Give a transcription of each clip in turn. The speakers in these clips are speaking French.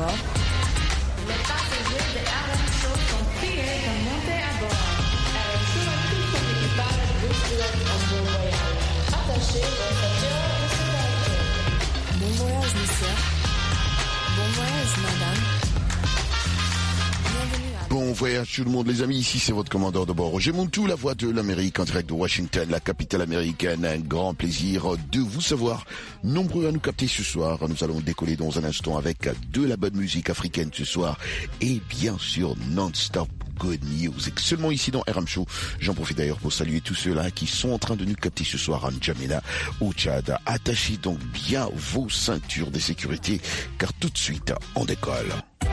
bord. Les passagers de RM Show sont priés de monter à bord. RM Show et tout son équipage vous souhaitent un bon voyage. Attachez vos ceintures de sécurité. Bon voyage, monsieur. Bon voyage, madame. Bienvenue à... Bon voyage tout le monde les amis, ici c'est votre commandeur de bord Roger Montou, la voix de l'Amérique en direct de Washington, la capitale américaine. Un grand plaisir de vous savoir nombreux à nous capter ce soir. Nous allons décoller dans un instant avec de la bonne musique africaine ce soir et bien sûr non-stop good music. Seulement ici dans RM Show. J'en profite d'ailleurs pour saluer tous ceux-là qui sont en train de nous capter ce soir en N'Djamena, au Tchad. Attachez donc bien vos ceintures de sécurité car tout de suite on décolle.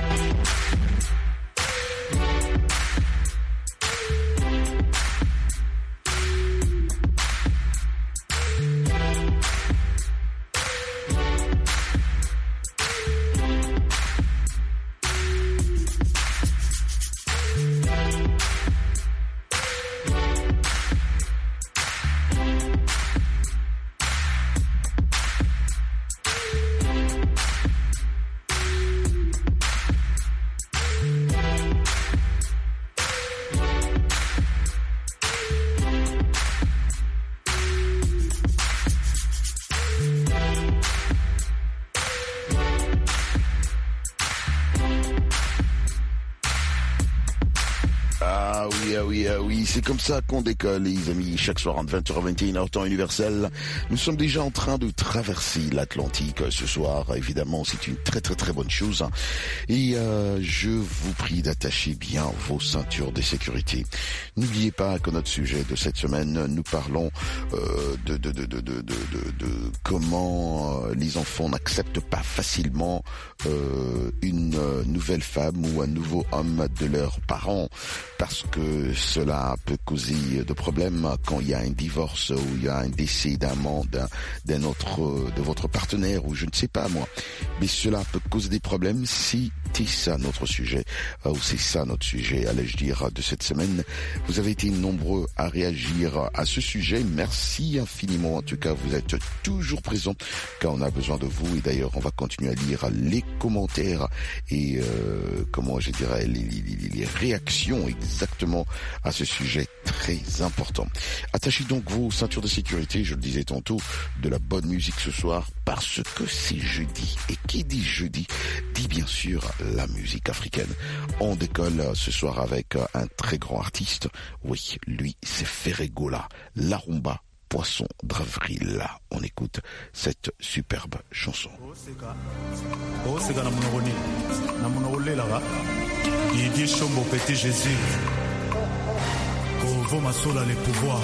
Oui, c'est comme ça qu'on décolle les amis, chaque soir entre 20h et 21h temps universel. Nous sommes déjà en train de traverser l'Atlantique ce soir, évidemment c'est une très très très bonne chose. Et je vous prie d'attacher bien vos ceintures de sécurité. N'oubliez pas que notre sujet de cette semaine, nous parlons de comment les enfants n'acceptent pas facilement une nouvelle femme ou un nouveau homme de leurs parents, parce que cela peut causer de problèmes quand il y a un divorce ou il y a un décès d'un autre de votre partenaire ou je ne sais pas moi. Mais cela peut causer des problèmes si c'est ça notre sujet ou c'est ça notre sujet, allais-je dire, de cette semaine. Vous avez été nombreux à réagir à ce sujet. Merci infiniment. En tout cas, vous êtes toujours présents quand on a besoin de vous. Et d'ailleurs, on va continuer à lire les commentaires et comment je dirais les réactions exactement à ce sujet très important. Attachez donc vos ceintures de sécurité, je le disais tantôt, de la bonne musique ce soir parce que c'est jeudi. Et qui dit jeudi dit bien sûr la musique africaine. On décolle ce soir avec un très grand artiste. Oui, lui c'est Ferregola, la rumba, poisson d'avril. On écoute cette superbe chanson. Didier Chombo, Petit Jésus, Kovo Masola, les pouvoirs.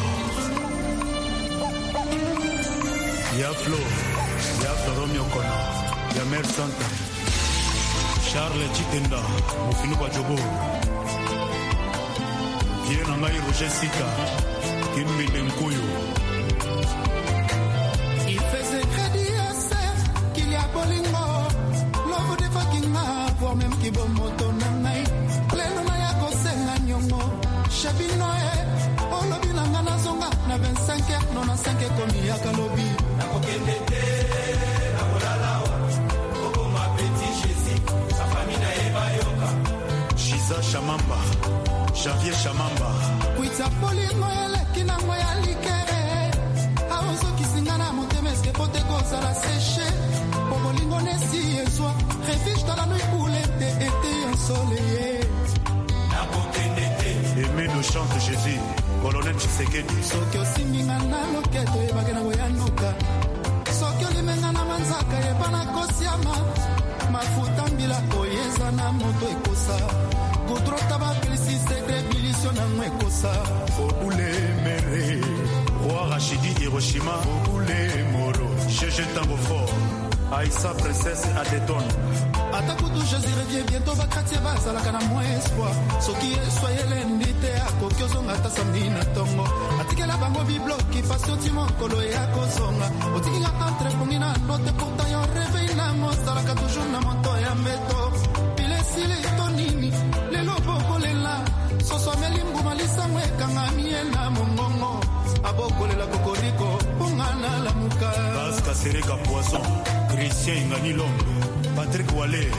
Y'a Flo, y'a Floromio Kona, y'a Mère Santa, Charles Chitenda, Mofino Bajobo, Viens Ngai Roger Sika, Kimbi Denkuyo. Il faisait crédit à ça, qu'il y a Bolingo, l'homme de fucking ma, voire même qui bon moto nangai. Chabino olobi nanga na zonga na 25 non na 5 komi ya kalobi na kokendete na kolalawa koko ma petit Jésus sa famille na ebayoka Shiza Shamamba Javier Shamamba kuita polingo ele kinango ya likere aozo kisingana montemeske pote koza la séché pobolingo nesi ezwa refuge dans la nuit pour l'été été ensoleillé. Aimé nous chante Jésus, colonel Tshisekedi. Sokyo siminga na loketo e bagena goyanuka. Sokyo limenga na manzaka e bana kosiama. Mafuta mbila koyeza na moto ekosa. Goudro tabakilisi segre bilisio na mwekosa. Oule mere, Roi Rachidi Hiroshima. Oule moro, Gégé Tango fort. Aïssa princesse Adéton. Atakutu Jésus revient bientôt bakatie bazalaka na mwa espoir. Soki soyez l'endité à kokiozonga tasambi na tongo. Atikela bango bibloki pasioti mokolo ya kozonga. Otikinga tantre pongi na note pourtant yo réveille na mozalaka toujours na moto ya mbeto. Pile sile tonini, lelo boko lela. Soso melimbu malisa mwekanga miena mongongo. Aboko lela kokoriko, pongana la muka. Baska Sereka Poisson, Christian Ngani Lombe, Patrick Wale.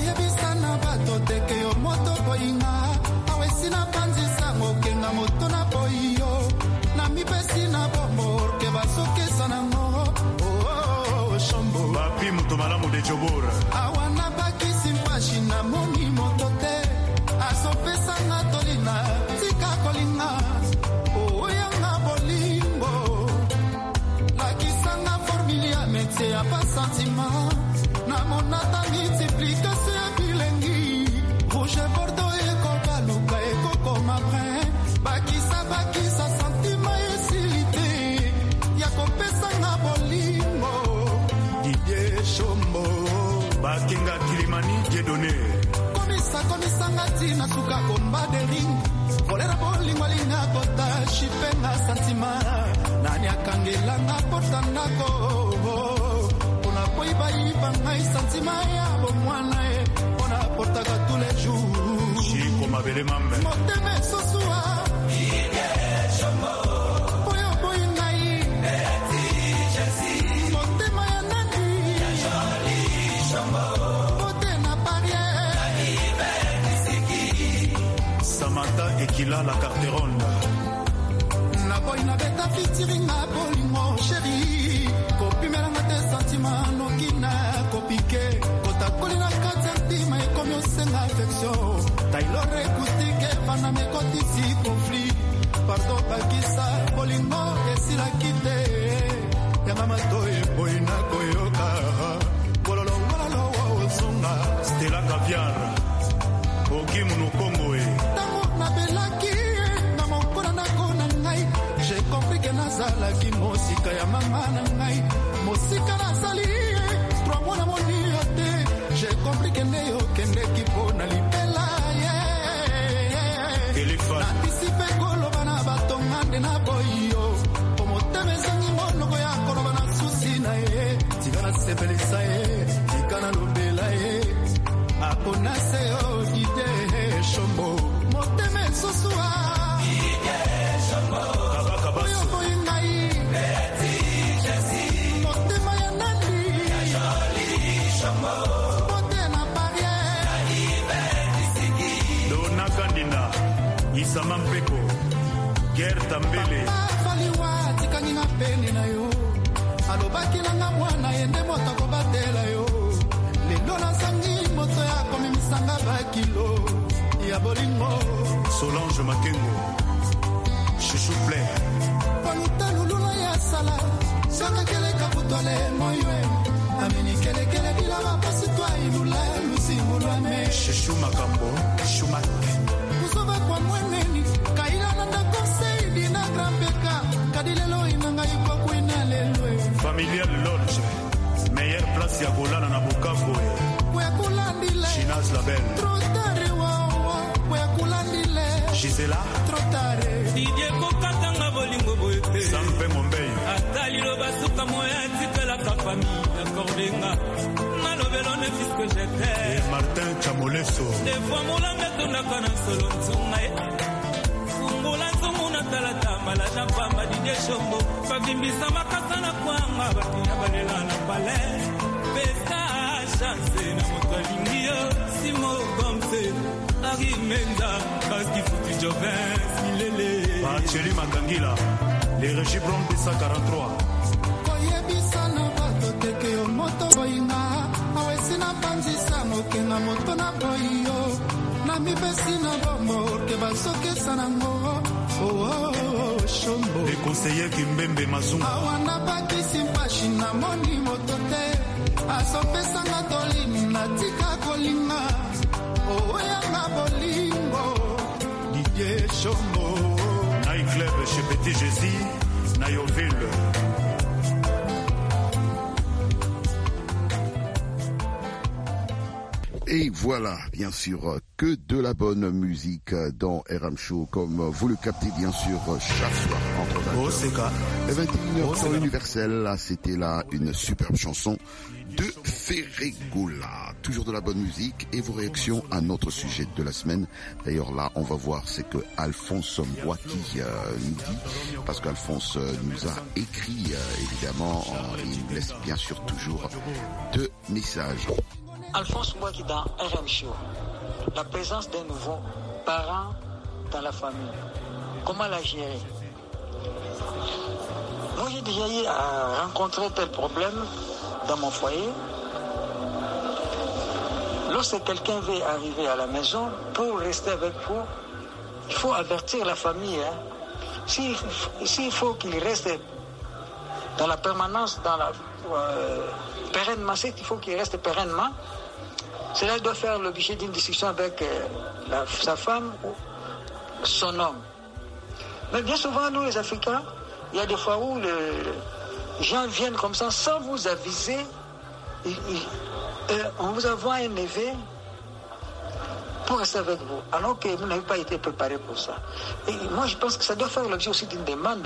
koyebisana bato teke yo moto boyinga awesina panzisa mokenga moto na boyo na mipesi na bombo ke basokesa nango shombo bapi moto malamu de jobora awana bakisi mpashi na moni moto te asopesanga tolina tika kolinga oyanga bolingo lakisanga formule ya métier ya pas sentiment na monata multiplication ya bilengi rouge bordeaux ekobaluka ekokoma brin bakisa sentiment esilite ya kopesanga bolingo Didier Shombo bakinga kilimani diedone komisanga tina suka komba de ring volera bolingo linga kota shipenga santima nani akangelanga portandako ona koiba ngai santima ya bomwana ona portaka tous les jours chiko mabele mambe moteme sosua Didier Shombo boyo boyingai eti jesi motema ya nani ya joli Shombo Samantha Ekila la carteronde na boy na beta fitiringa bolingo chéri kopimelanga te sentiment nokina kopike kotakolina kati ya ntima ekomi osenga affection taylor acoustique bana mekotisi conflit pardon bakisa bolingo esilaki te yanga matoye boy na koyoka bololo ozonga Stella Caviar Okimu no Congo na belaki na mokona na kona ngai j'ai compris que nazalaki mosika ya mama na ngai mosika nazali 3 mois na monia te j'ai compris que neyo kendeki pona libela natisipe koloba na batongande na boyo pomoteme ezangi monoko ya koloba na susi na ye tika na sepelisa ye tika na lobela ye apona se odide Shombo moteme sosua Didier Shombo oyo boyingai eti jesi motema ya nani ya joli Shombo bote na barrière na ibedisiki Dona Kandina Isama Mpeko Gerta Mbele faliwa tikangi na pene na yo alobaki nanga mwana yende moto kobatela yo lelo nazangi moto ya komemisanga bakilo ya bolingo Solange Makengo Chouchou Flair Paluta lulula ya sala Saka keleka kutole moywe Amini kelekele bila wapasi twa ilula Lusimulwa me Chouchou Makambo Choumak Kusoba kwa mweneni Kaila nanda konsei dina grambeka Kadilelo inanga yukwa kuina lelwe Familial Lodge Meilleure place ya Golana na Bukavu Kwe kulandile Chinaz Label Trotare wawa Kwe kulandile Gisela Trotare Didier Kokatanga bolingo boepe Sampe Mombei Atalilo basuka moya tikela ka famille Accordenga Malobelo ne fils que j'étais et Martin Chamoleso Des fois moulanga tondaka na solo nzunga Fungula nzungu na talata Malaja pamba Didier Shombo Favimbisa makasa na kwanga Batina balela na pale Pesa chance na moto lingio Simo Gomse Ari Menza Kaski Futi Joven Silele Bacheli Makangila les régis blancs de 143 koyebisana bato teke yo moto boyinga awesina panzisa mokenga moto na boyo na mipesi na bombo ke basokesa nango Shombo les conseillers Kimbembe Mazunga awana bakisi mpashi na moni moto te asopesanga tolini na tika kolinga oyanga bolingo Didier Shombo Night Club chez Petit Jésus Nayoville Et voilà, bien sûr, que de la bonne musique dans RM Show, comme vous le captez bien sûr chaque soir entre 20h et 21h sur l'Universel. Là, c'était là une superbe chanson de Ferregoula. Toujours de la bonne musique et vos réactions à notre sujet de la semaine. D'ailleurs, là, on va voir ce que Alphonse Mbouaki nous dit, parce qu'Alphonse nous a écrit, évidemment, il nous laisse bien sûr toujours de messages. Alphonse Mouaki dans RM Show. La présence d'un nouveau parent dans la famille. Comment la gérer? Moi, j'ai déjà eu à rencontrer tel problème dans mon foyer. Lorsque quelqu'un veut arriver à la maison, pour rester avec vous, il faut avertir la famille. S'il faut qu'il reste dans la permanence, pérennement, c'est qu'il faut qu'il reste pérennement, cela doit faire l'objet d'une discussion avec sa femme ou son homme. Mais bien souvent, nous les Africains, il y a des fois où les gens viennent comme ça sans vous aviser. On vous envoie un neveu pour rester avec vous, alors que vous n'avez pas été préparé pour ça. Et moi, je pense que ça doit faire l'objet aussi d'une demande.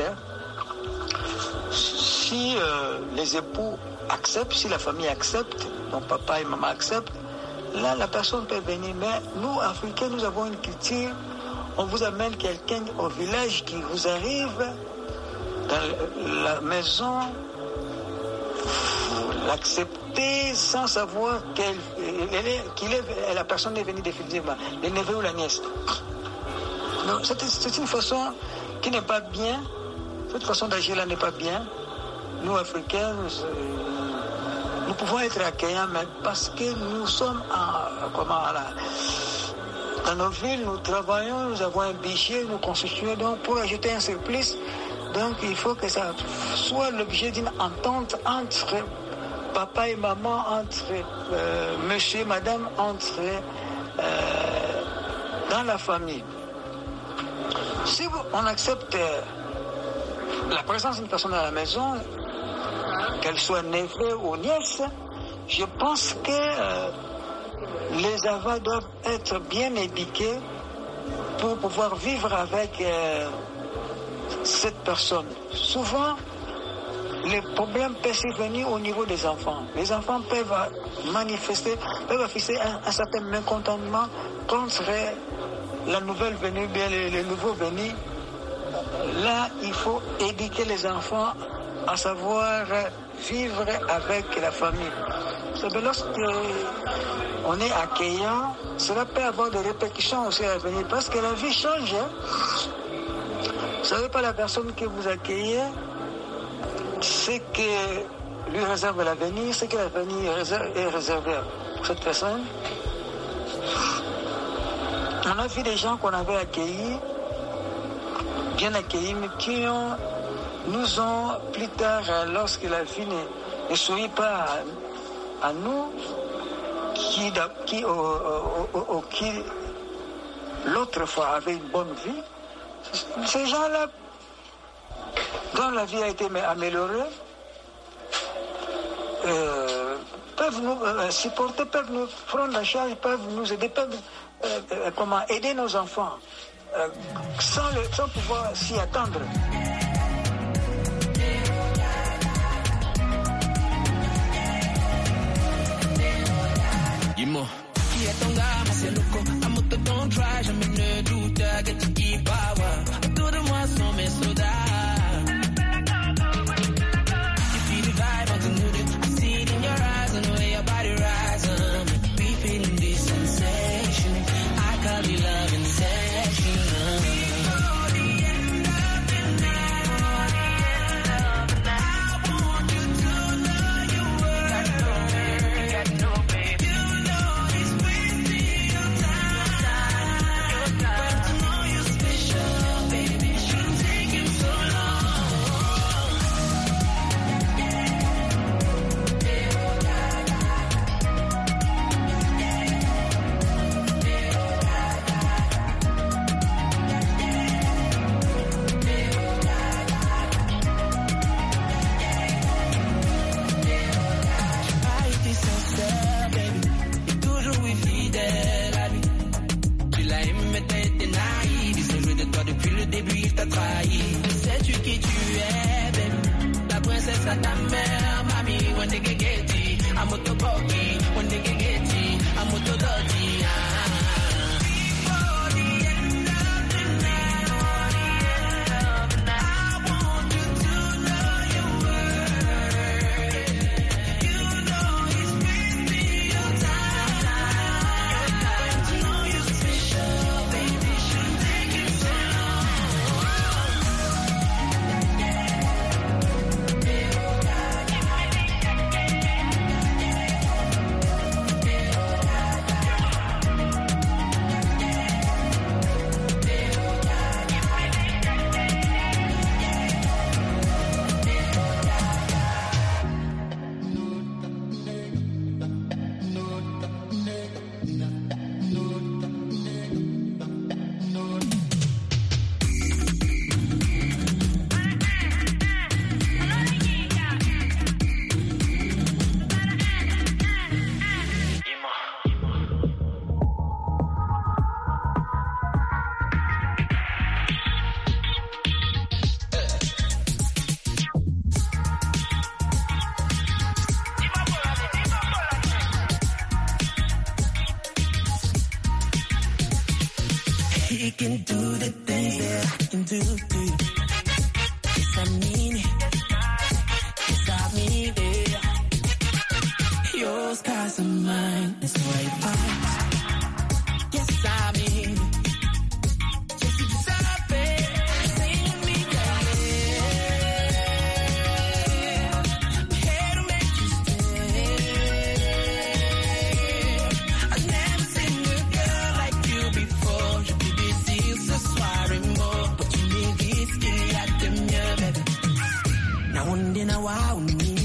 Si les époux acceptent, si la famille accepte, donc papa et maman acceptent, là, la personne peut venir. Mais nous, Africains, nous avons une culture. On vous amène quelqu'un au village qui vous arrive dans la maison, vous l'acceptez sans savoir la personne est venue définitivement, le neveu ou la nièce. Donc, c'est une façon qui n'est pas bien. Cette façon d'agir là n'est pas bien. Nous, Africains, nous pouvons être accueillants, mais parce que nous sommes dans nos villes, nous travaillons, nous avons un budget, nous constituons. Donc, pour ajouter un surplus, donc il faut que ça soit l'objet d'une entente entre papa et maman, entre monsieur et madame, dans la famille. Si on accepte la présence d'une personne à la maison, qu'elle soit neveu ou nièce, je pense que les enfants doivent être bien éduqués pour pouvoir vivre avec cette personne. Souvent, les problèmes peuvent survenir au niveau des enfants. Les enfants peuvent afficher un certain mécontentement contre la nouvelle venue, bien les nouveaux venus. Là, il faut éduquer les enfants à savoir vivre avec la famille. C'est que lorsque on est accueillant, cela peut avoir des répercussions aussi à venir parce que la vie change. Vous ne savez pas la personne que vous accueillez, c'est que lui réserve l'avenir, c'est que l'avenir est réservé pour cette personne. On a vu des gens qu'on avait accueillis, bien accueillis, mais qui nous ont plus tard, lorsque la vie ne sourit pas à nous, qui l'autre fois avait une bonne vie, ces gens-là, dont la vie a été améliorée, peuvent nous supporter, peuvent nous prendre la charge, peuvent nous aider, peuvent aider nos enfants sans pouvoir s'y attendre. Qui est ton gars, c'est loco. À moto, don't try, jamais ne doute. Get to keep power. Autour de moi sont mes soldats. You feel the vibe, want to know it. I see it in your eyes, and the way your body rises. We feeling this sensation. I call it love and session. Before the end of the night, I want you to know your worth. Got no baby. Sais-tu qui tu es, baby? La princesse à ta mère, mami, when they get it, I'm motobogi, when they get it, I'm motodoti. Before the end of the night, I want you to know your worth. You know it's wasting your time. he can do the things that I can do to you. Yes, I mean it. Yes, I mean it. Your skies are mine. That's why it finds. Yes, I mean it. Yes, you deserve it. Sing with me, girl. I'm here to make you stay. I've never seen a girl like you before. Je peux désirer ce soir et more. But you need this skinny at the mirror, baby. Now one day, now wow,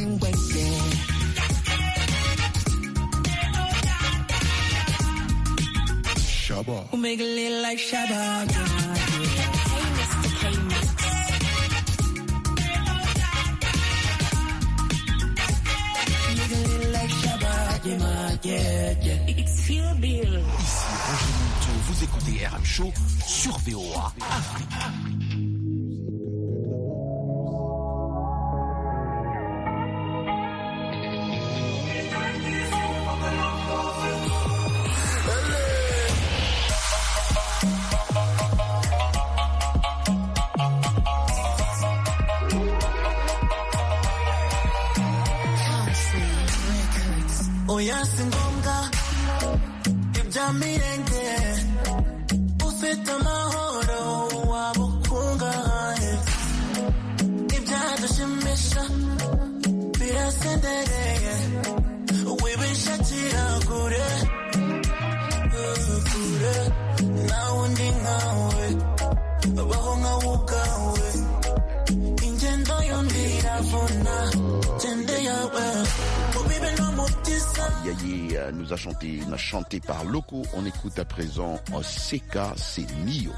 Shabba. we'll make it little like Shabba. Hey, Mr. K-Mix. Make it little like Shabba. Yeah. It's Feel Bill. Ici Roger Monteau, vous écoutez RM Show sur VOA Afrique. Oya singonga ibya mirenge ufite amahoro wabukungahaye ibyadushimisha birasendereye wibishakira kure kure nawe undi nkawe baho nkawe ubwawe ingendo y'undi iravuna gende yawe mubibe no mu byiza. Yaye nous a chanté par Loco. On écoute à présent Seka, c'est Mio.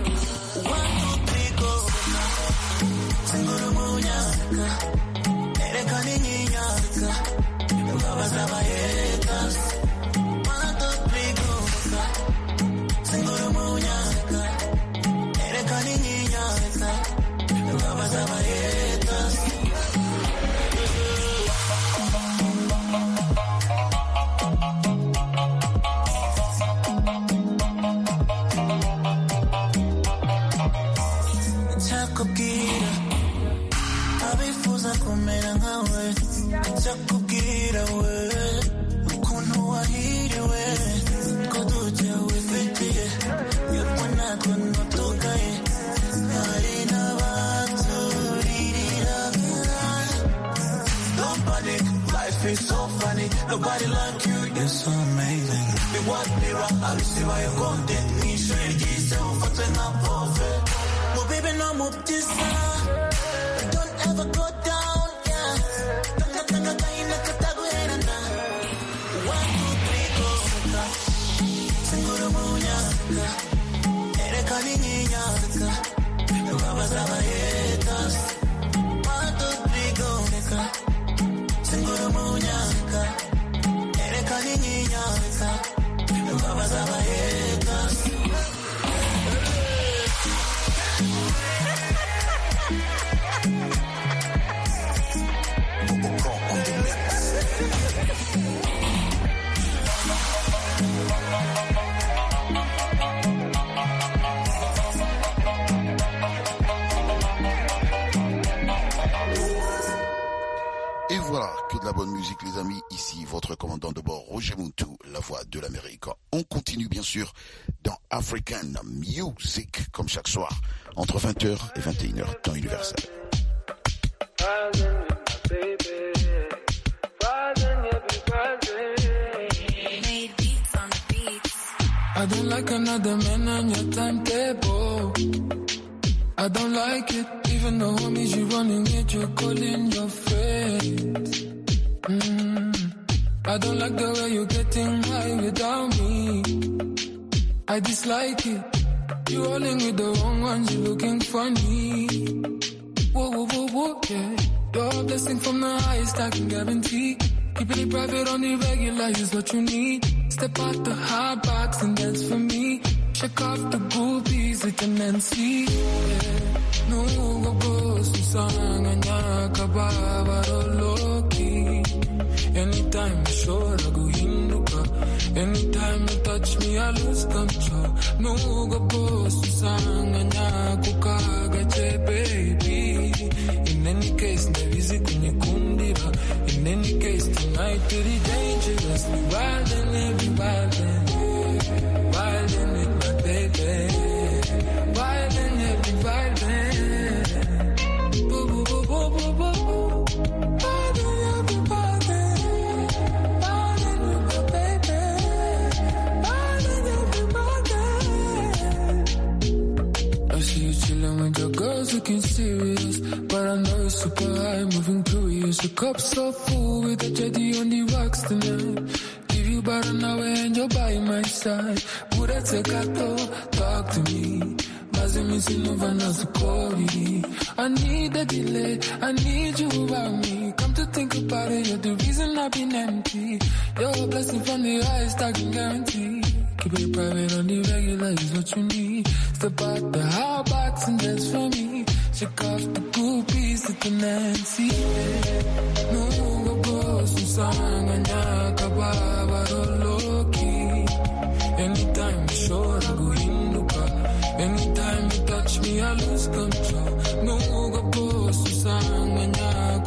Chakubwira abifuza kumera nkawe, chakubwira we ukuntu wahiriwe ko dujya wifitiye yuko nako nutugaye hari n'abaturirira. Don't panic, life is so funny, nobody like you, you're so amazing. Be what mirror, I'll see why you're content. N'ishuri ryise ufatwe nka pove. Baby, no move this don't ever go down, yeah. Tanga kaina kataguera na. 1, 2, 3, go. Singuru munya. Ere kanini nyaka. Baba zaba haters. 1, 2, 3, go. Singuru munya. Ere kanini nyaka. Baba zaba haters. Et voilà, que de la bonne musique les amis, ici votre commandant de bord Roger Monteau, la voix de l'Amérique. On continue bien sûr dans African Music, comme chaque soir, entre 20h et 21h, temps universel. I don't like another man on your timetable. I don't like it, even the homies you running it, you're calling your friends. I don't like the way you're getting high without me. I dislike it. You rolling with the wrong ones, you looking funny. Whoa, whoa, whoa, whoa, yeah. You're a blessing from the highest I can guarantee. Keeping it private on the regular is what you need. Step out the hot box and dance for me. Check off the groupies with the Nancy. Yeah. No go go susanga nyaka baba loki. Anytime sure I go hinduka. Anytime you touch me, I lose control. No go post sanganya kukagache, baby. In any case, nevizi kunye kundira. In any case, tonight it is dangerous. We wildin', every wildin', wildin' with my baby. Wildin', every wildin'. Boo boo boo boo boo boo. With your girls looking serious, but I know it's super high, moving curious. Your cup's so full with a jetty on the rocks tonight. Give you about an hour and you're by my side. Pura tekato, talk to me. I need a delay, I need you around me. Come to think about it, you're the reason I've been empty. You're a blessing from the highest I can guarantee. Keep it private on the regular is what you need. Step out the high box and dance for me. Check off the groupies at the Nancy. No go song and low-key. Anytime you show, I go hinduka. Anytime you touch me, I lose control. No go song and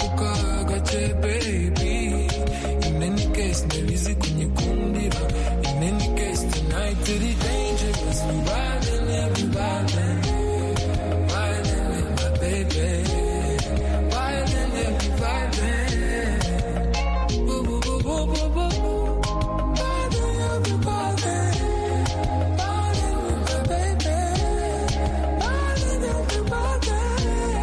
baby. In any case, there is a kunyikundira. In any case, tonight it is dangerous. We wildin', every wildin', wildin' with my baby. Wildin', every wildin', boo boo boo boo boo boo. Wildin', every wildin', wildin' with my baby. Wildin', every wildin'.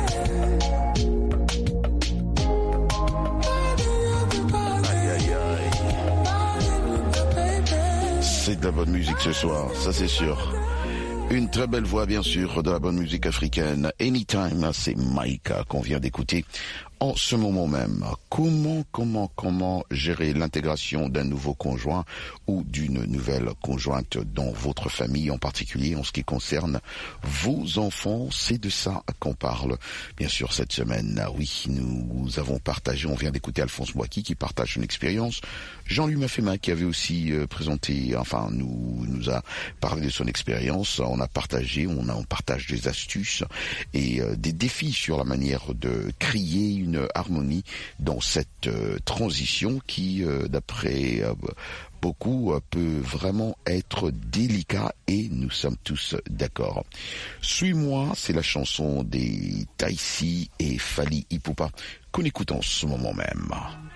C'est de la bonne musique ce soir, ça c'est sûr. Une très belle voix bien sûr de la bonne musique africaine. Anytime, c'est Maïka qu'on vient d'écouter en ce moment même. Comment gérer l'intégration d'un nouveau conjoint ou d'une nouvelle conjointe dans votre famille, en particulier en ce qui concerne vos enfants? C'est de ça qu'on parle, bien sûr, cette semaine. Oui, nous avons partagé, on vient d'écouter Alphonse Mouaki qui partage une expérience. Jean-Louis Mafema qui avait aussi présenté, enfin, nous a parlé de son expérience. On partage des astuces et des défis sur la manière de créer une harmonie dans cette transition qui, d'après beaucoup, peut vraiment être délicat et nous sommes tous d'accord. Suis-moi, c'est la chanson des Taïsi et Fally Ipupa qu'on écoute en ce moment même.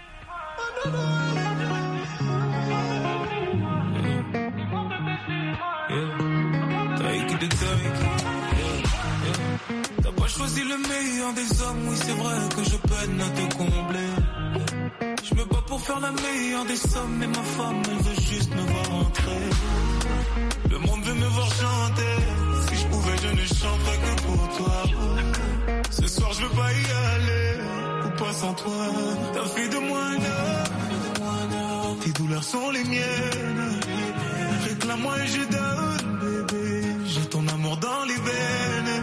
T'as pas choisi le meilleur des hommes, oui c'est vrai que je peine à te combler. Je me bats pour faire la meilleure des sommes, mais ma femme elle veut juste me voir entrer. Le monde veut me voir chanter, si je pouvais je ne chanterais que pour toi. Ce soir je veux pas y aller, ou pas sans toi. T'as fait de moi un homme, tes douleurs sont les miennes. Réclame-moi et je donne, bébé. J'ai ton amour dans les veines.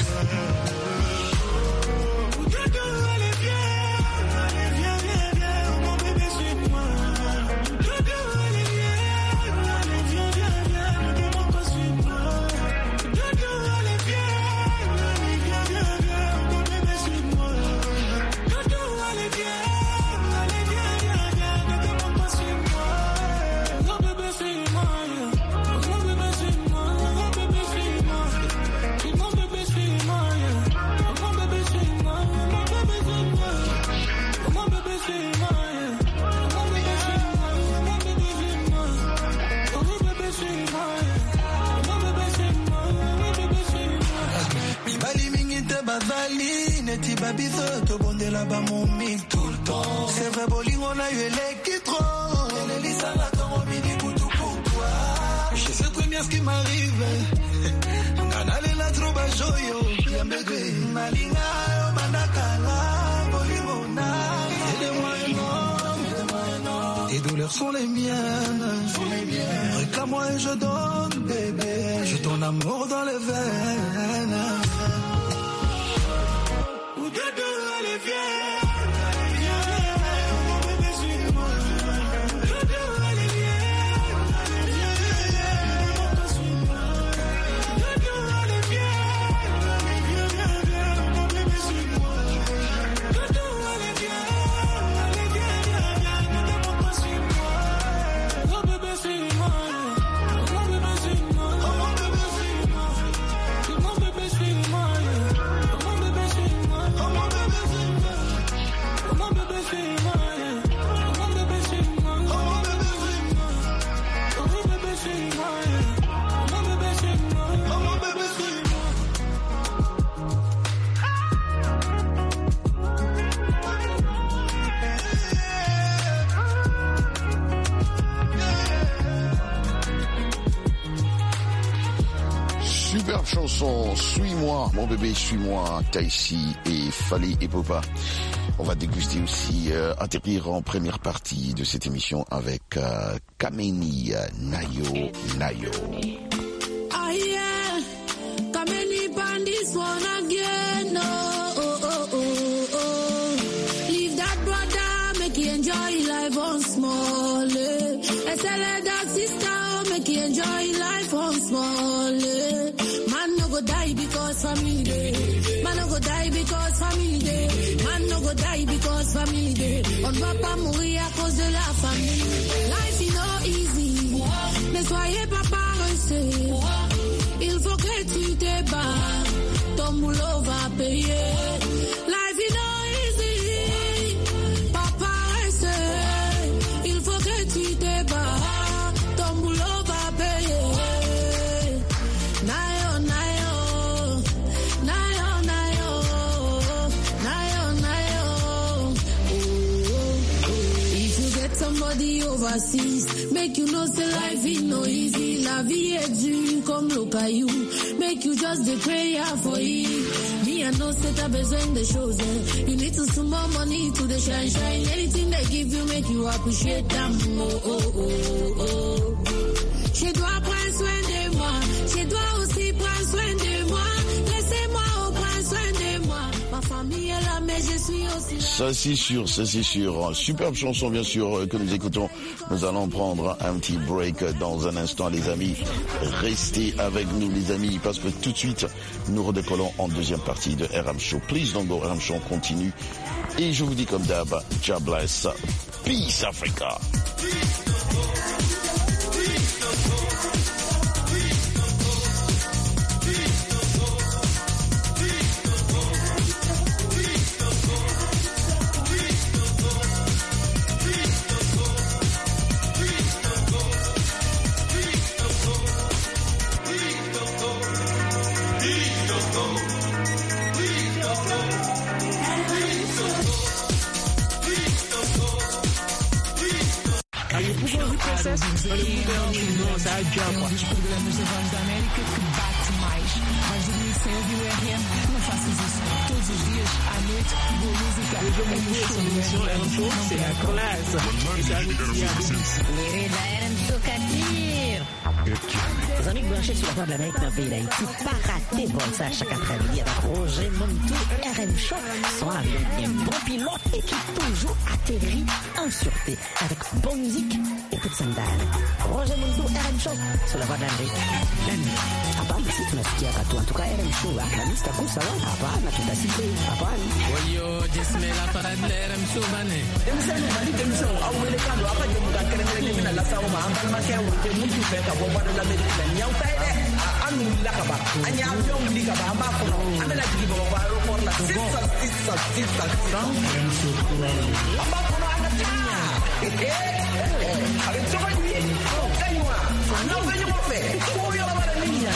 C'est vrai, bowling, on a eu l'électro. Je sais très bien ce qui m'arrive. Canal la trouba joyo. Malinga, manakala, bolimona. Aidez-moi tes douleurs sont les miennes. Réclame-moi et je donne, bébé. J'ai ton amour dans les veines. Superbe chanson, Suis-moi, mon bébé, suis-moi, Taïsi et Fali et Popa. On va déguster aussi, atterrir en première partie de cette émission avec Kameni Nayo Nayo. Ah yeah, Kameni ban this one again, Leave that brother, make he enjoy life on small. I tell that sister, make he enjoy life on small. Man no go die because family day. Man no go die because family day. Man no go die because family day. On va pas mourir à cause de la famille. Life is not easy. Ne soyez pas paresseux. Il faut que tu te bats. Ton boulot va payer. Life is not easy. Pas paresseux. Il faut que tu te bats. Ton boulot va payer. Nayo, nayo. Nayo, nayo. Nayo, nayo. If you get somebody overseas, make you know say life is no easy. La vie est dure comme le caillou. Make you just the prayer for it. Me I know say t'as besoin de choses. You need to send more money to the shine. Anything they give you make you appreciate them. Je dois prendre soin de moi. Je dois aussi prendre soin de moi. Laissez-moi prendre soin de moi. Ma famille est là, mais je suis aussi là. Ça c'est sûr, ça c'est sûr. Superbe chanson bien sûr que nous écoutons. Nous allons prendre un petit break dans un instant les amis. Restez avec nous les amis parce que tout de suite nous redécollons en deuxième partie de RM Show. Please don't go, RM Show continue. Et je vous dis comme d'hab, God bless, peace Africa. Um dos programas da Voz da América que bate mais. Vais dormir sem ouvir o RM? Não faças isso. Todos os dias, à noite, boa música. C'est la classe. Les amis branchés sur la Voix de l'Amérique dans le pays d'Haïti, pas rater bon ça chaque après-midi avec Roger Montou, RM Show, sont avec un bon pilote et qui toujours atterrit en sûreté avec bonne musique et toute sandale. Roger Montou, RM Show, sur la Voix de l'Amérique. Hapana, si tunasikia watu, en tout cas RM Show, Afghanistan, kusa wa, hapana, tutasikia, hapana. Wayo, jismela parade RM Show, bane. Demsenu, bani demsenu, au welekano, hapa jemuka keremele mina la sawa ma, ambal makia wote, mutu feka, Voix de l'Amérique, nyau taide, anu lakaba, anya avion likaba, amba kono, amela jikiba wa aeroport la, sisa. Amba kono anata. Avec ce rugby, gagne-moi, non, gagne-moi fait, pour y avoir la ligne.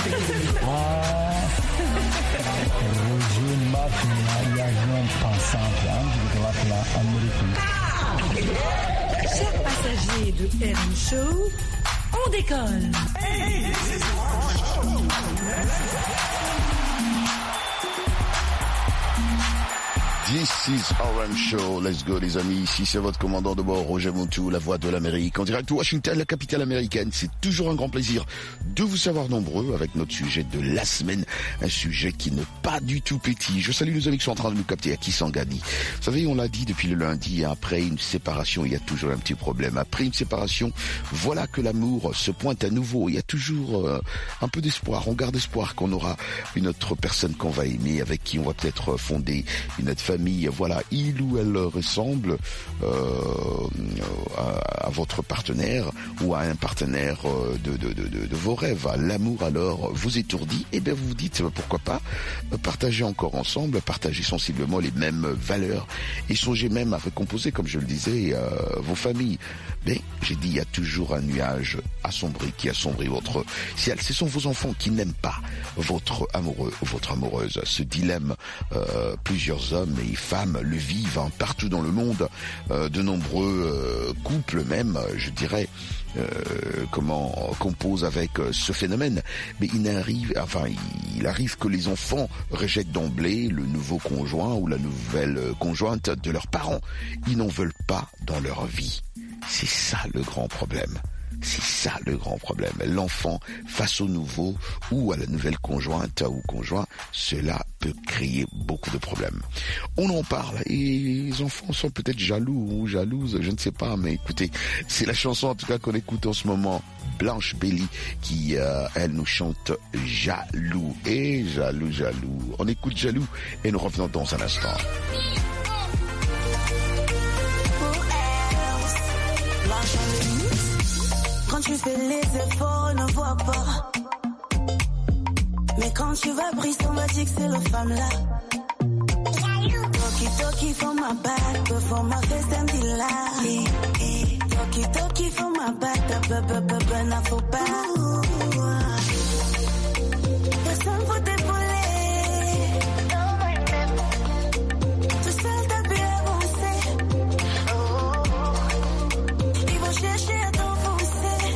Roger marque un avion pensant, américain. Chers passagers de RM Show, on décolle. This is RM Show. Let's go les amis. Ici c'est votre commandant de bord Roger Montou, la voix de l'Amérique. En direct de Washington, la capitale américaine. C'est toujours un grand plaisir de vous savoir nombreux avec notre sujet de la semaine. Un sujet qui n'est pas du tout petit. Je salue nos amis qui sont en train de nous capter à Kisangani. Vous savez, on l'a dit depuis le lundi, après une séparation, il y a toujours un petit problème. Après une séparation, voilà que l'amour se pointe à nouveau. Il y a toujours un peu d'espoir. On garde espoir qu'on aura une autre personne qu'on va aimer, avec qui on va peut-être fonder une autre famille. Voilà, il ou elle ressemble à votre partenaire ou à un partenaire de vos rêves. L'amour alors vous étourdit, et bien vous vous dites pourquoi pas partager encore ensemble, partager sensiblement les mêmes valeurs et songez même à recomposer, comme je le disais, vos familles. Mais j'ai dit, il y a toujours un nuage assombri qui assombrit votre ciel. Ce sont vos enfants qui n'aiment pas votre amoureux ou votre amoureuse. Ce dilemme, plusieurs hommes et les femmes le vivent partout dans le monde. De nombreux couples même, je dirais, composent avec ce phénomène. Mais il arrive que les enfants rejettent d'emblée le nouveau conjoint ou la nouvelle conjointe de leurs parents. Ils n'en veulent pas dans leur vie. C'est ça le grand problème. C'est ça le grand problème. L'enfant face au nouveau ou à la nouvelle conjointe ou conjoint, cela peut créer beaucoup de problèmes. On en parle et les enfants sont peut-être jaloux ou jalouses, je ne sais pas, mais écoutez, c'est la chanson en tout cas qu'on écoute en ce moment, Blanche Belly, qui elle nous chante Jaloux. Et jaloux. On écoute Jaloux et nous revenons dans un instant. Quand tu fais les efforts, on ne voit pas. Mais quand tu vas briser, on va dire que c'est le femme là. Toki for my back, for my face and the lie. Toki for my back, n'a faut pas. Personne pour t'épauler. Tout seul t'as pu avancer. Ils vont chercher à t'enfoncer.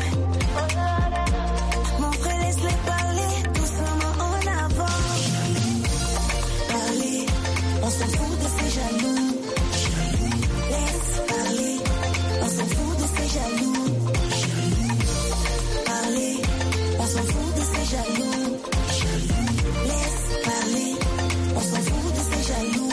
Mon frère, laisse-les parler, doucement en avant. Parler, on s'en fout de ces jaloux. Laisse parler, on s'en fout de ces jaloux. Parler, on s'en fout de ces jaloux. Laisse parler, on s'en fout de ces jaloux.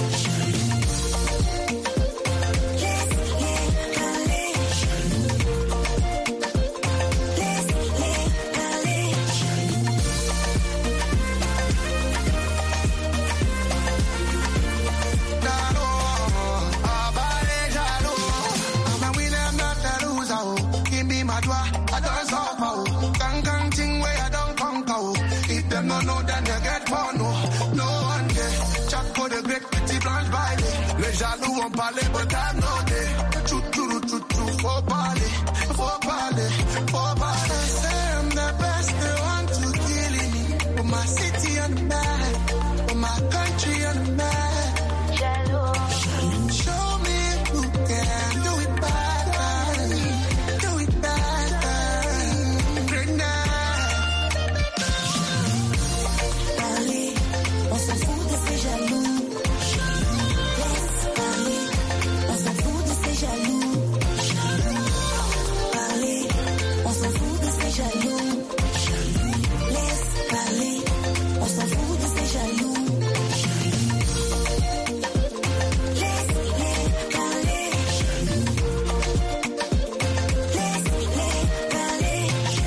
Les jaloux vont parler, but I know they. Faut parler. They say I'm the best, they want to kill me. For my city and the bad, for my country and the bad. Jaloux. Show me who can do it better. Do it better. Great night. Parler, on s'en fout de ces jaloux. On s'en fout de ces jaloux. Parler, on s'en fout de ces jaloux. Laisse parler, on s'en fout de ces jaloux. Laisse-les parler. Laisse-les parler.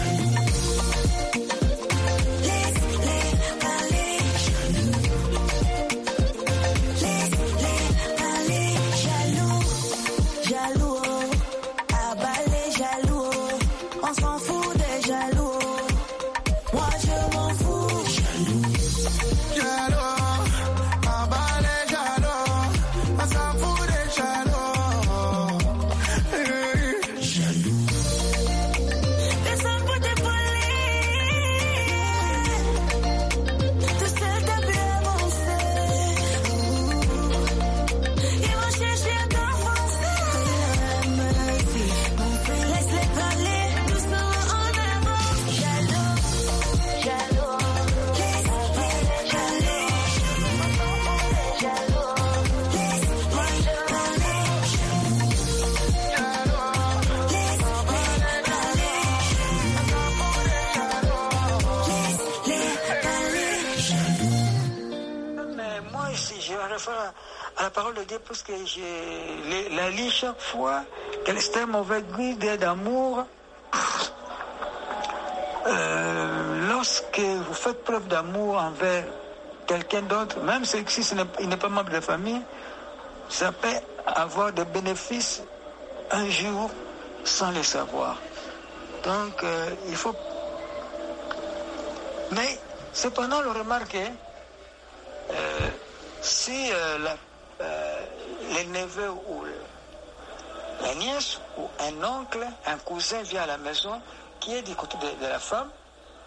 Laisse-les parler. Laisse-les parler. Jaloux, abalé jaloux, on s'en fout des jaloux, moi je m'en fous. Jaloux, abalé jaloux, on s'en fout des jaloux. Personne pour t'épauler, tout seul t'as pu avancer. Ils vont chercher à t'enfoncer. Laisse-les parler, doucement en avant. Jaloux. Laisse-les parler. Jaloux. Laisse-les parler. Mais moi, ici, je réfère à la parole de Dieu parce que je la lis chaque fois. Quel est un mauvais guide d'amour. Lorsque vous faites preuve d'amour envers quelqu'un d'autre, même si il n'est pas membre de la famille, ça peut avoir des bénéfices un jour sans le savoir. Donc, il faut... Mais, cependant, le remarquer, si les neveux ou la nièce ou un oncle, un cousin vient à la maison qui est du côté de la femme,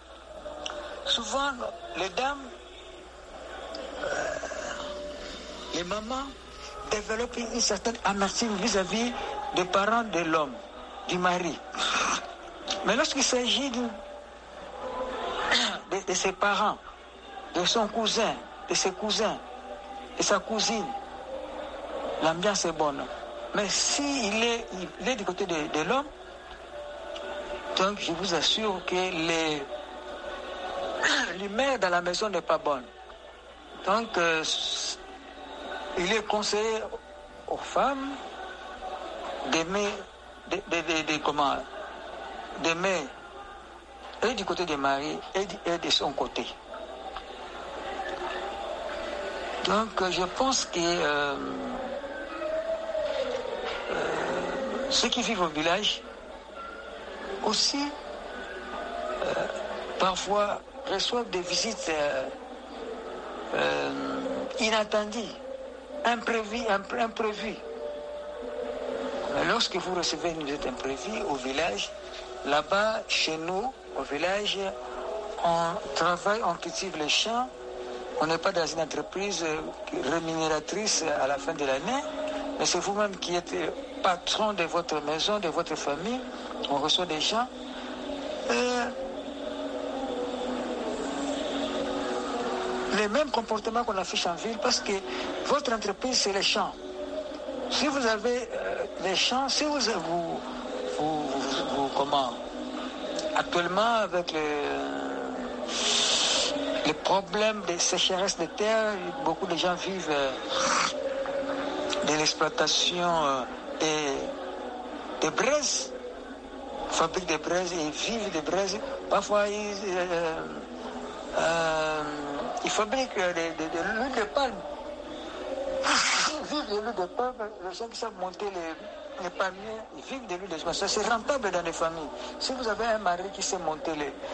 souvent les dames les mamans développent une certaine amertume vis-à-vis des parents de l'homme, du mari. Mais lorsqu'il s'agit de ses parents, de son cousin, de ses cousins, de sa cousine, l'ambiance est bonne. Mais s'il est du côté de l'homme, donc je vous assure que l'humeur dans la maison n'est pas bonne. Donc il est conseillé aux femmes d'aimer et du côté des maris et de son côté. Donc je pense que ceux qui vivent au village aussi parfois reçoivent des visites inattendues, imprévues. Lorsque vous recevez une visite imprévue au village, là-bas, chez nous, au village, on travaille, on cultive les champs. On n'est pas dans une entreprise rémunératrice à la fin de l'année, mais c'est vous-même qui êtes patron de votre maison, de votre famille. On reçoit des gens. Les mêmes comportements qu'on affiche en ville, parce que votre entreprise, c'est les champs. Si vous avez les champs, si vous comment, actuellement avec les problèmes de sécheresse de terre, beaucoup de gens vivent de l'exploitation des braises, fabriquent des braises et vivent des braises. Parfois, ils fabriquent de l'huile de palme. Ils vivent de l'huile de palme. Les gens qui savent monter les palmiers, ils vivent de l'huile de palme. Ça, c'est rentable dans les familles. Si vous avez un mari qui sait monter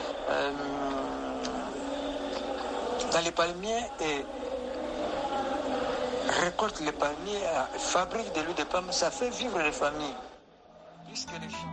dans les palmiers et récolte les palmiers, fabrique de l'huile de palme, ça fait vivre les familles. Plus que les champs.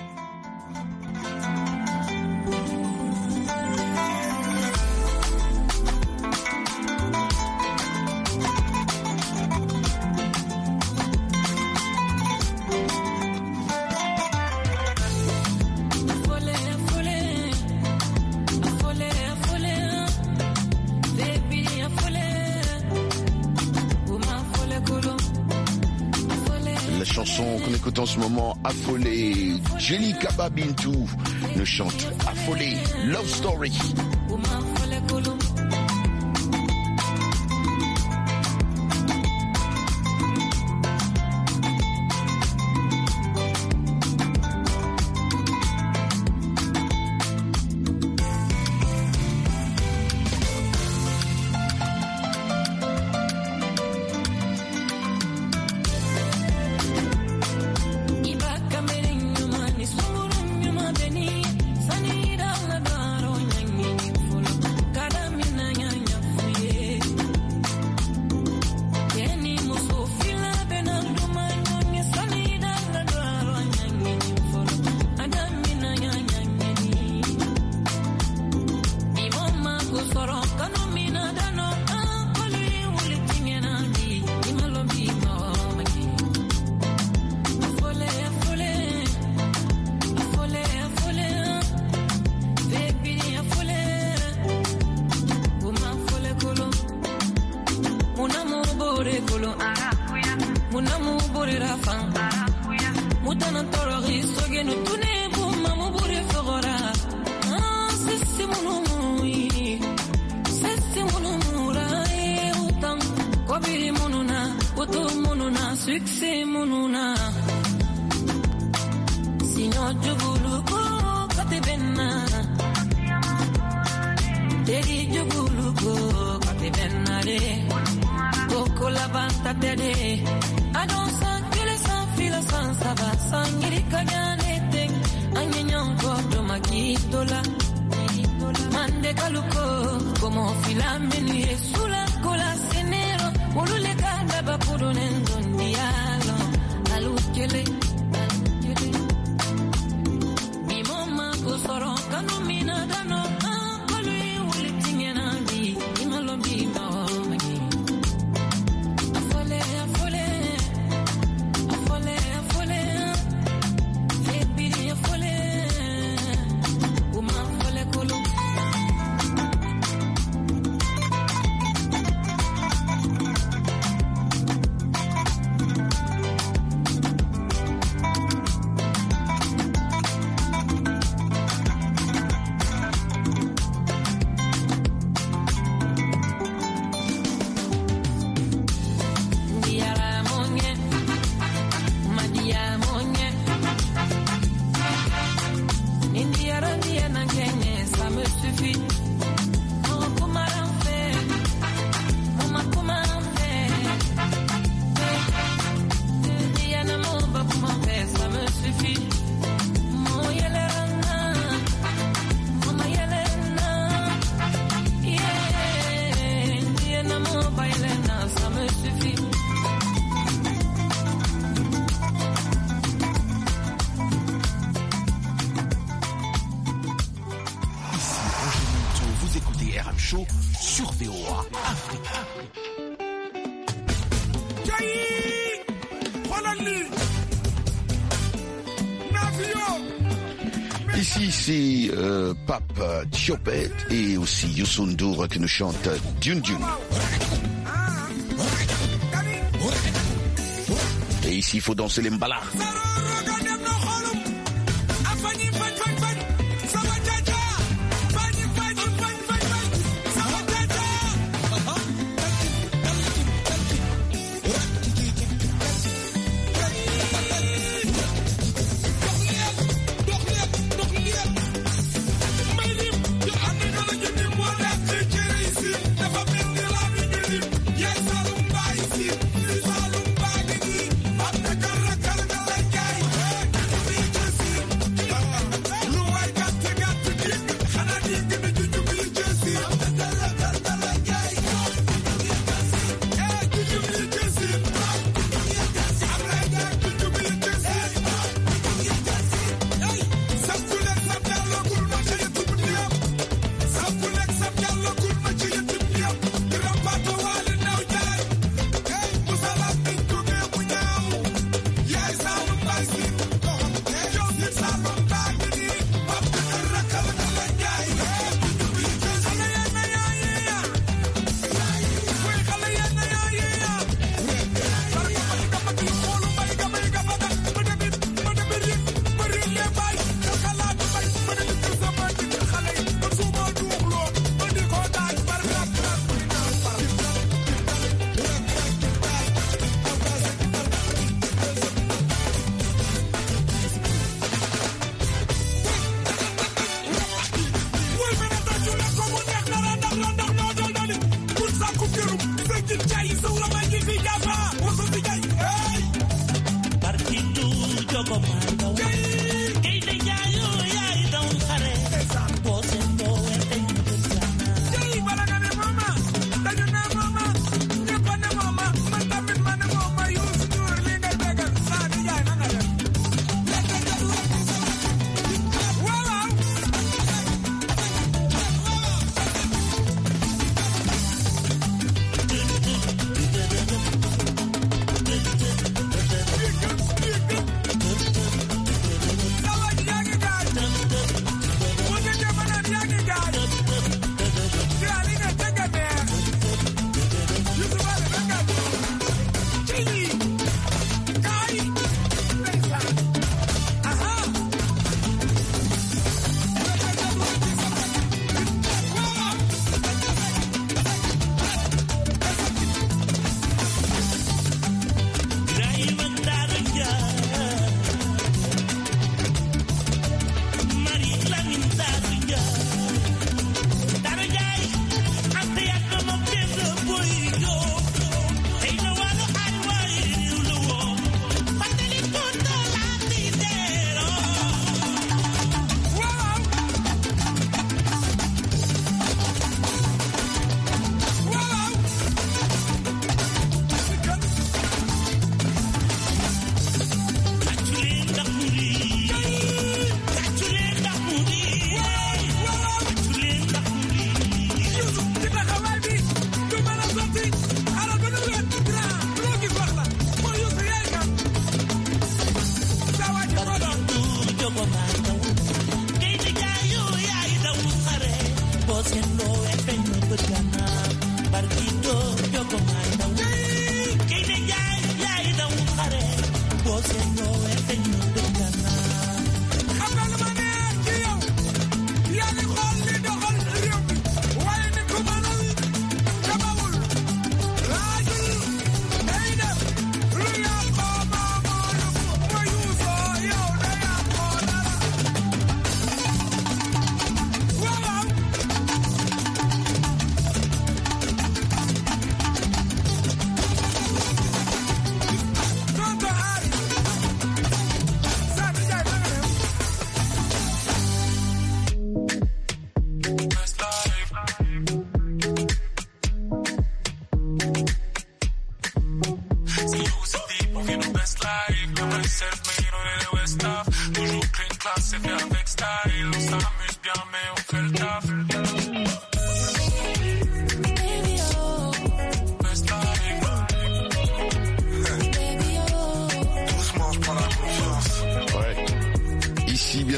Chanson qu'on écoute en ce moment, Affolé. Jelly Kaba Bintou le chante. Affolé, Love Story. Show sur VOA Afrique. Ici, c'est Pape Thiopet et aussi Youssou N'Dour qui nous chante Dune Dune. Et ici, il faut danser les mbala.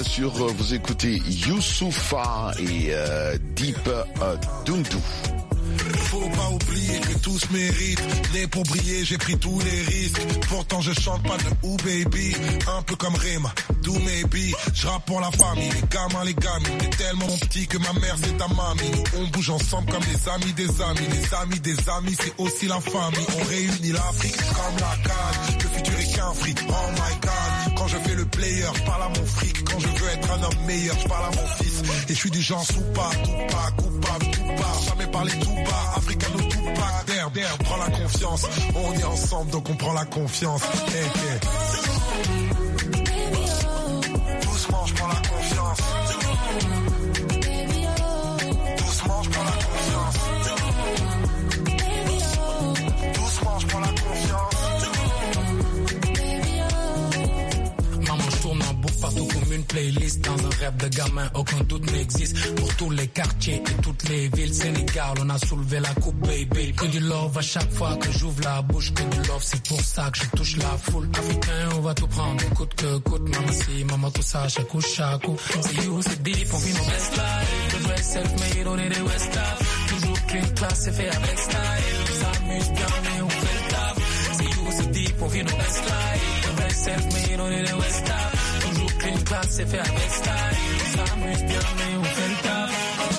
sûr, vous écoutez Youssoufa et Deep Dundu. Faut pas oublier que tous méritent. Né pour briller, j'ai pris tous les risques. Pourtant je chante pas de Ooh baby. Un peu comme Rema, do maybe. Je rappe pour la famille, les gamins, les gamines. T'es tellement petit que ma mère c'est ta mamie. Nous on bouge ensemble comme les amis des amis. Les amis des amis c'est aussi la famille. On réunit l'Afrique comme la canne. Le futur est qu'un fric, oh my god. Quand je fais le player, je parle à mon fric. Quand je veux être un homme meilleur, je parle à mon fils. Et je suis du genre soupa, tout pas, coupable, tout pas. Jamais parler tout bas, africano tout pas. Derbe, prends la confiance. On est ensemble donc on prend la confiance. Doucement, je prends la confiance. Doucement, je prends la confiance. Doucement, je prends la confiance. Maman, je tourne en boucle partout comme une playlist. Dans un rêve de gamin, aucun doute n'existe. Pour tous les quartiers et toutes les villes, Sénégal, on a soulevé la coupe, baby. Que du love à chaque fois que j'ouvre la bouche. Que du love, c'est pour ça que je touche la foule. Africain, on va tout prendre, coûte que coûte. Maman, si, maman, tout ça, chaque coup. C'est you, c'est deep, on vit nos best life. Le vrai self-made, on est des West Life. Toujours clean, classe, c'est fait avec style. On s'amuse bien, mais on fait le taf. C'est you, c'est deep, on vit nos best life. Le vrai self-made, on est des West Life. Toujours clean, classe, c'est fait avec style. On s'amuse bien, mais on fait le taf.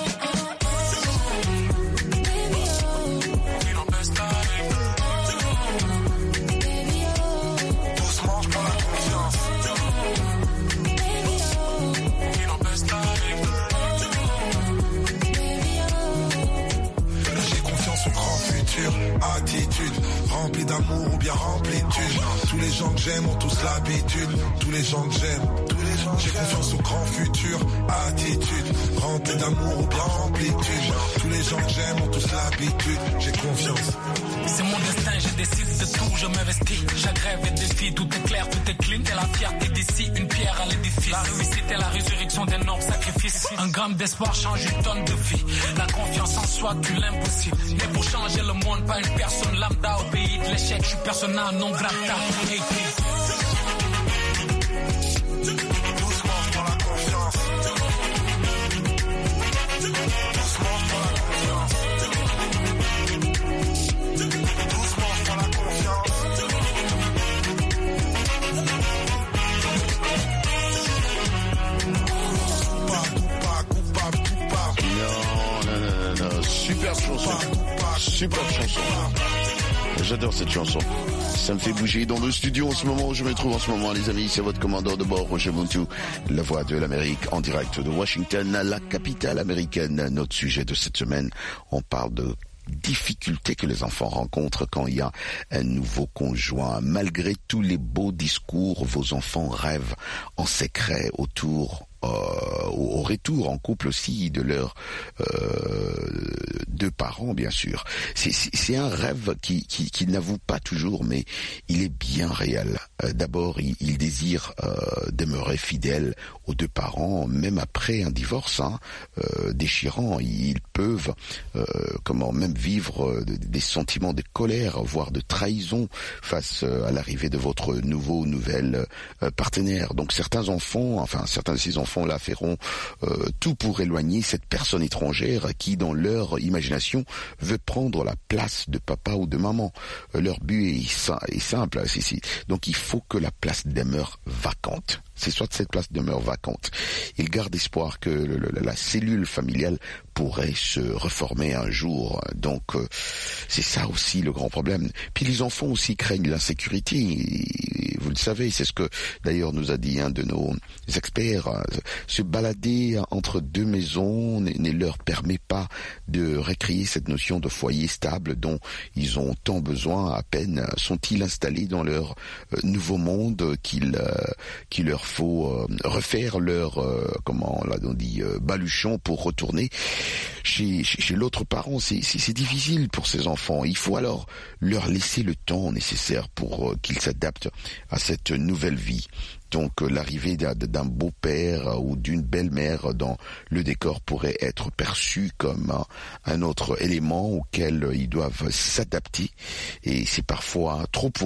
Attitude, rempli d'amour ou bien rempli de thunes. Tous les gens que j'aime ont tous l'habitude. Tous les gens que j'aime, j'ai confiance au grand futur. Attitude, rempli d'amour ou bien rempli de thunes. Tous les gens que j'aime ont tous l'habitude. J'ai confiance. C'est mon destin, je décide de tout, je m'investis. J'agrève et défie, tout est clair, tout est clean. T'es la fierté d'ici, une pierre à l'édifice. La réussite est la résurrection d'énormes sacrifices. Un gramme d'espoir change une tonne de vie. La confiance en soi tue l'impossible. Mais pour changer le monde, pas une personne lambda. Au pays de l'échec, je suis persona non grata. Doucement, je prends la confiance. Doucement, je prends la confiance. Doucement, je prends la confiance. Coupable. Non. Super chanson. Super chanson. J'adore cette chanson. Ça me fait bouger dans le studio en ce moment où je me trouve en ce moment, les amis. C'est votre commandant de bord, Roger Muntu, la voix de l'Amérique, en direct de Washington, la capitale américaine. Notre sujet de cette semaine, on parle de difficultés que les enfants rencontrent quand il y a un nouveau conjoint. Malgré tous les beaux discours, vos enfants rêvent en secret au retour en couple aussi de leurs deux parents, bien sûr. C'est un rêve qui n'avoue pas toujours, mais il est bien réel. D'abord, ils désirent demeurer fidèles aux deux parents, même après un divorce déchirant. Ils peuvent même vivre des sentiments de colère, voire de trahison face à l'arrivée de votre nouvel partenaire. Donc certains de ces enfants-là feront tout pour éloigner cette personne étrangère qui, dans leur imagination, veut prendre la place de papa ou de maman. Leur but est simple. Donc il faut que la place demeure vacante. C'est soit cette place demeure vacante. Ils gardent espoir que la cellule familiale pourrait se reformer un jour. Donc c'est ça aussi le grand problème. Puis les enfants aussi craignent l'insécurité. Vous le savez, c'est ce que d'ailleurs nous a dit un de nos experts. Se balader entre deux maisons ne leur permet pas de recréer cette notion de foyer stable dont ils ont tant besoin. À peine sont-ils installés dans leur nouveau monde qu'il leur faut refaire leur baluchon pour retourner chez l'autre parent. C'est difficile pour ces enfants. Il faut alors leur laisser le temps nécessaire pour qu'ils s'adaptent à cette nouvelle vie. Donc l'arrivée d'un beau-père ou d'une belle-mère dans le décor pourrait être perçue comme un autre élément auquel ils doivent s'adapter, et c'est parfois trop pour eux.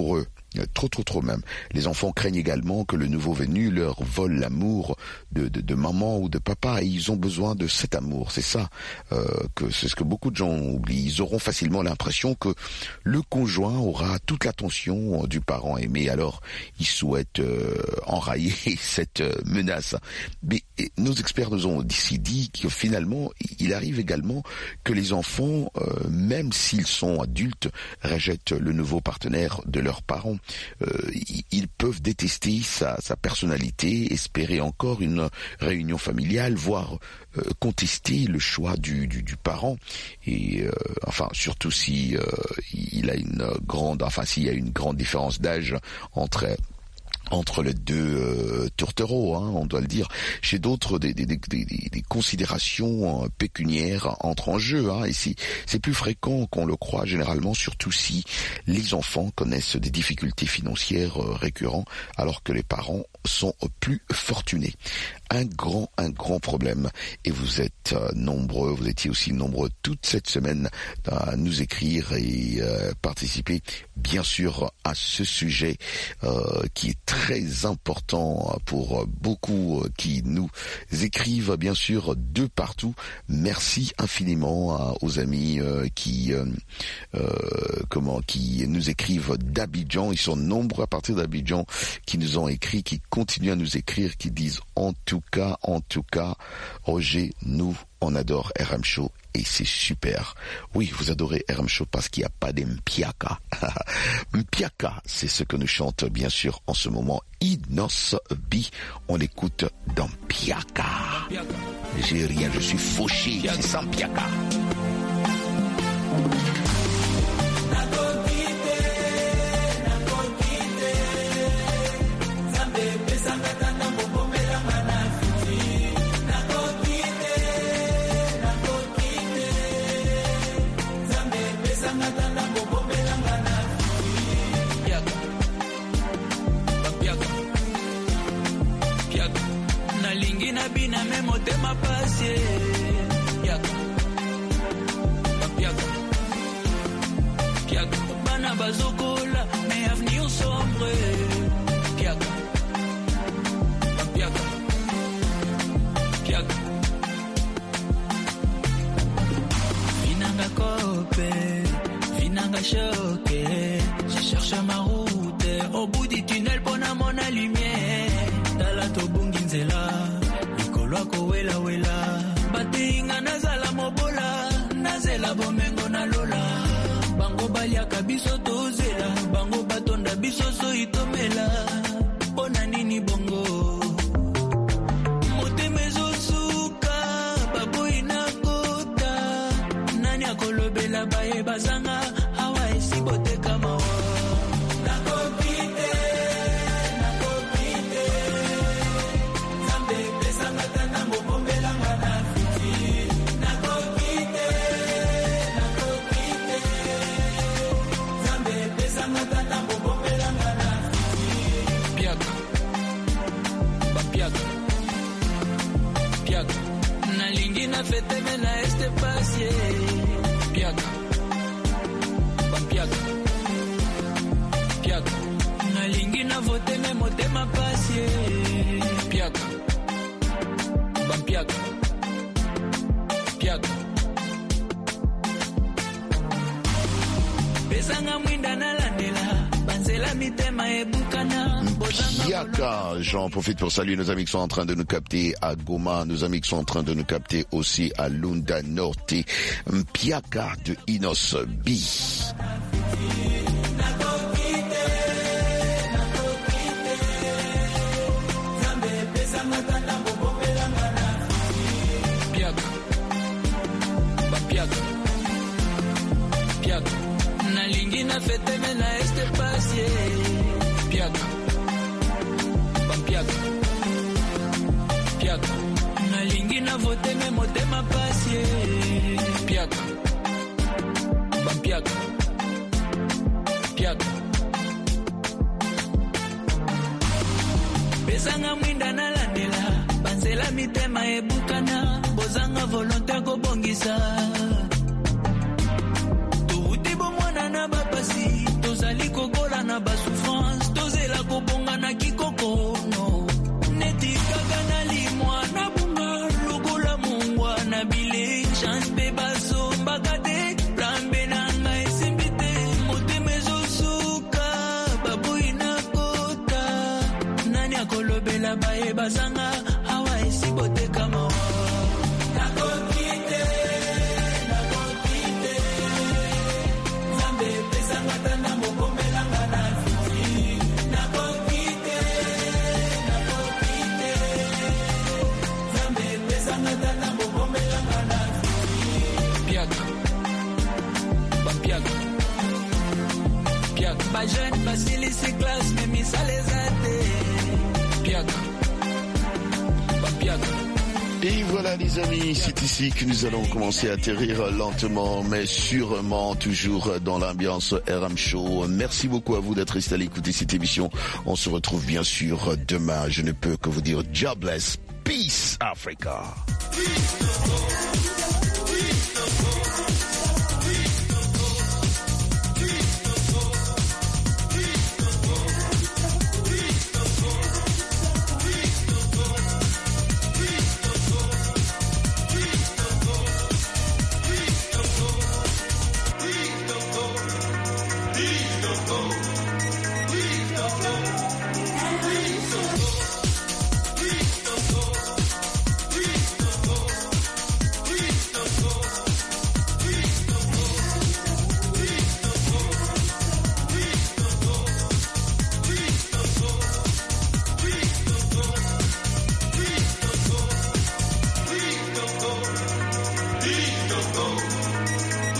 Trop même. Les enfants craignent également que le nouveau venu leur vole l'amour de maman ou de papa, et ils ont besoin de cet amour. C'est ça, que c'est ce que beaucoup de gens oublient. Ils auront facilement l'impression que le conjoint aura toute l'attention du parent aimé. Alors, ils souhaitent enrayer cette menace. Mais nos experts nous ont dit que finalement, il arrive également que les enfants, même s'ils sont adultes, rejettent le nouveau partenaire de leurs parents. Ils peuvent détester sa personnalité, espérer encore une réunion familiale, voire contester le choix du parent. Et enfin, surtout si il a s'il y a une grande différence d'âge entre les deux tourtereaux, on doit le dire. Chez d'autres, des considérations pécuniaires entrent en jeu, et c'est plus fréquent qu'on le croit généralement, surtout si les enfants connaissent des difficultés financières récurrentes, alors que les parents sont plus fortunés. Un grand problème. Et vous êtes nombreux, vous étiez aussi nombreux toute cette semaine à nous écrire et participer, bien sûr, à ce sujet qui est très important pour beaucoup qui nous écrivent, bien sûr, de partout. Merci infiniment aux amis qui nous écrivent d'Abidjan. Ils sont nombreux à partir d'Abidjan qui nous ont écrit, qui continuent à nous écrire, qui disent en tout cas, Roger, nous, on adore RM Show et c'est super. Oui, vous adorez RM Show parce qu'il n'y a pas de Mpiaka. Mpiaka, c'est ce que nous chante bien sûr en ce moment Inos B. On l'écoute dans Mpiaka. J'ai rien, je suis fauché, c'est sans Mpiaka. Bina me motema pasie Piaka bana bazokola me avenir sombre Piaka Vinanga kope Vinanga choque Je cherche ma route Au bout du tunnel pona mona lumière Tala tobungi nzela Lwako wela batinga nazala mobola nazela bomengo na lola bango baliaka biso tozela bango batonda biso so itomela pona nini bongo motemezo suka baboyi na kota nani akolobela baye bazanga hawa esibote kama Feteme na este pasie Piaka Nalingi na voteme motema pasie Piaka Besanga mwinda na landela Banzela mitema ebukana Mpiaka, j'en profite pour saluer nos amis qui sont en train de nous capter à Goma, nos amis qui sont en train de nous capter aussi à Lunda Norte. Mpiaka de Inos B. Nalingi na feteme na este pasie Piaka Nalingi na voteme motema pasie Piaka Besanga mwinda na landela Banzela mitema ebukana Bozanga volonté kobongisa Touti bomwana na bapasi Tozali kokola na basouffrance Ma jeune facile c'est classe, mais mi ça les a Piaga. Piaga. Et voilà les amis, c'est ici que nous allons commencer à atterrir lentement mais sûrement, toujours dans l'ambiance RM Show. Merci beaucoup à vous d'être restés à l'écouter cette émission. On se retrouve bien sûr demain. Je ne peux que vous dire jobless. Peace Africa.